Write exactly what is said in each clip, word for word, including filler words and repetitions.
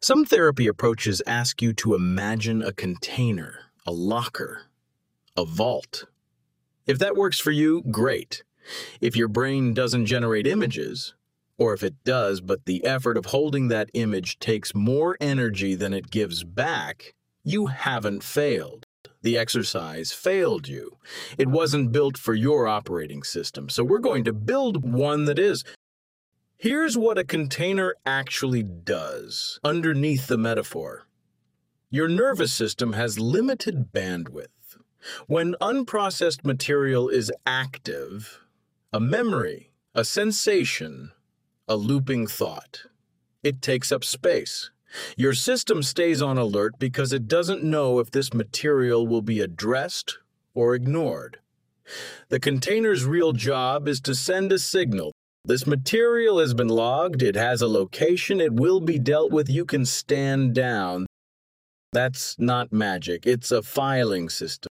Some therapy approaches ask you to imagine a container, a locker, a vault. If that works for you, great. If your brain doesn't generate images, or if it does, but the effort of holding that image takes more energy than it gives back, you haven't failed. The exercise failed you. It wasn't built for your operating system, so we're going to build one that is. Here's what a container actually does, underneath the metaphor. Your nervous system has limited bandwidth. When unprocessed material is active, a memory, a sensation, a looping thought, it takes up space. Your system stays on alert because it doesn't know if this material will be addressed or ignored. The container's real job is to send a signal. This material has been logged, it has a location, it will be dealt with, you can stand down. That's not magic, it's a filing system.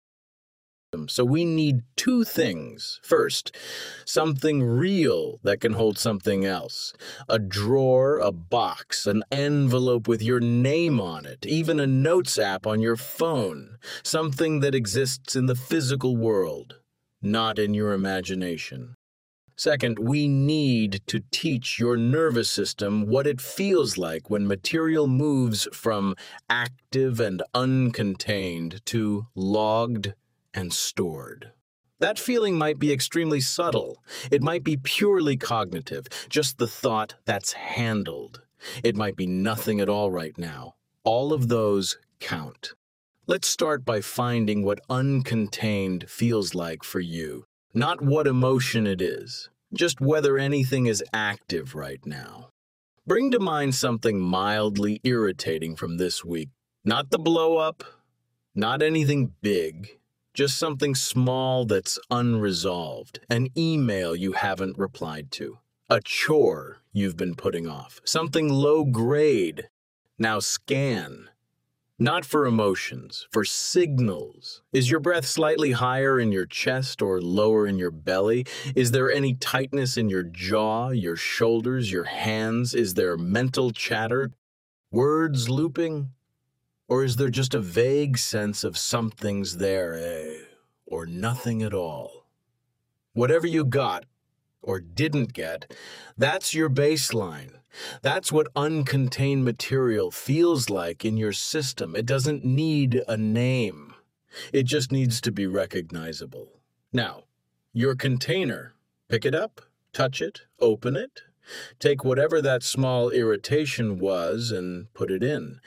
So we need two things. First, something real that can hold something else. A drawer, a box, an envelope with your name on it, even a notes app on your phone. Something that exists in the physical world, not in your imagination. Second, we need to teach your nervous system what it feels like when material moves from active and uncontained to logged and stored. That feeling might be extremely subtle. It might be purely cognitive, just the thought that's handled. It might be nothing at all right now. All of those count. Let's start by finding what uncontained feels like for you. Not what emotion it is, just whether anything is active right now. Bring to mind something mildly irritating from this week. Not the blow-up, not anything big. Just something small that's unresolved, an email you haven't replied to, a chore you've been putting off, something low grade. Now scan. Not for emotions, for signals. Is your breath slightly higher in your chest or lower in your belly? Is there any tightness in your jaw, your shoulders, your hands? Is there mental chatter? Words looping? Or is there just a vague sense of something's there, eh? Or nothing at all? Whatever you got, or didn't get, that's your baseline. That's what uncontained material feels like in your system. It doesn't need a name. It just needs to be recognizable. Now, your container, pick it up, touch it, open it. Take whatever that small irritation was and put it in.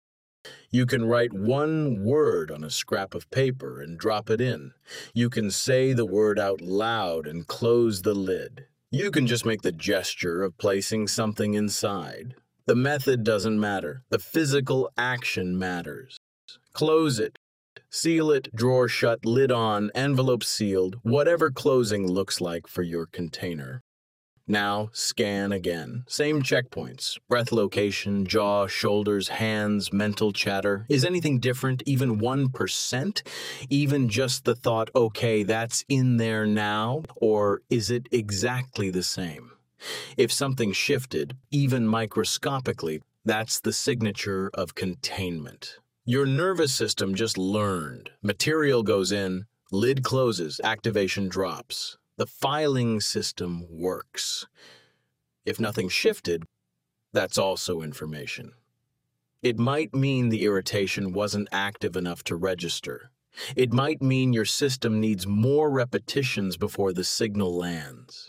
You can write one word on a scrap of paper and drop it in. You can say the word out loud and close the lid. You can just make the gesture of placing something inside. The method doesn't matter. The physical action matters. Close it. Seal it, drawer shut, lid on, envelope sealed, whatever closing looks like for your container. Now, scan again. Same checkpoints. Breath location, jaw, shoulders, hands, mental chatter. Is anything different, even one percent? Even just the thought, okay, that's in there now? Or is it exactly the same? If something shifted, even microscopically, that's the signature of containment. Your nervous system just learned. Material goes in, lid closes, activation drops. The filing system works. If nothing shifted, that's also information. It might mean the irritation wasn't active enough to register. It might mean your system needs more repetitions before the signal lands.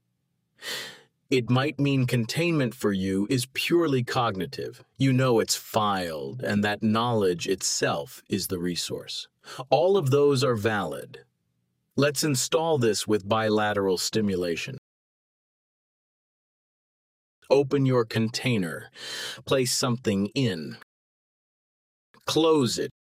It might mean containment for you is purely cognitive. You know it's filed, and that knowledge itself is the resource. All of those are valid. Let's install this with bilateral stimulation. Open your container. Place something in. Close it.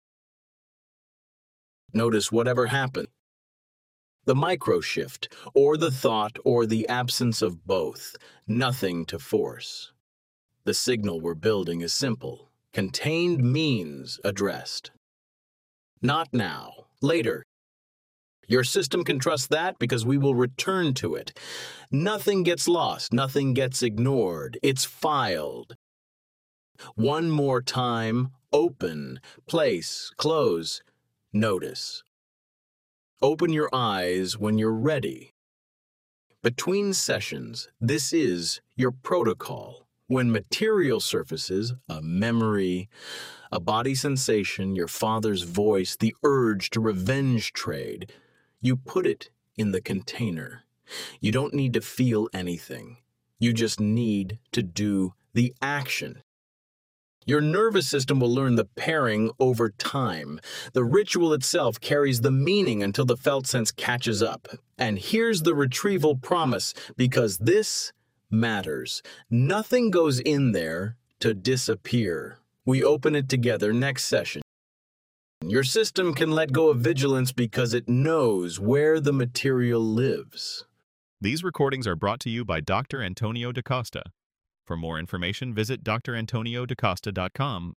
Notice whatever happened. The micro shift, or the thought, or the absence of both. Nothing to force. The signal we're building is simple. Contained means addressed. Not now. Later. Your system can trust that because we will return to it. Nothing gets lost, nothing gets ignored. It's filed. One more time, open, place, close, notice. Open your eyes when you're ready. Between sessions, this is your protocol. When material surfaces, a memory, a body sensation, your father's voice, the urge to revenge trade, you put it in the container. You don't need to feel anything. You just need to do the action. Your nervous system will learn the pairing over time. The ritual itself carries the meaning until the felt sense catches up. And here's the retrieval promise, because this matters. Nothing goes in there to disappear. We open it together next session. Your system can let go of vigilance because it knows where the material lives. These recordings are brought to you by Doctor Antonio DaCosta. For more information, visit d r antonio da costa dot com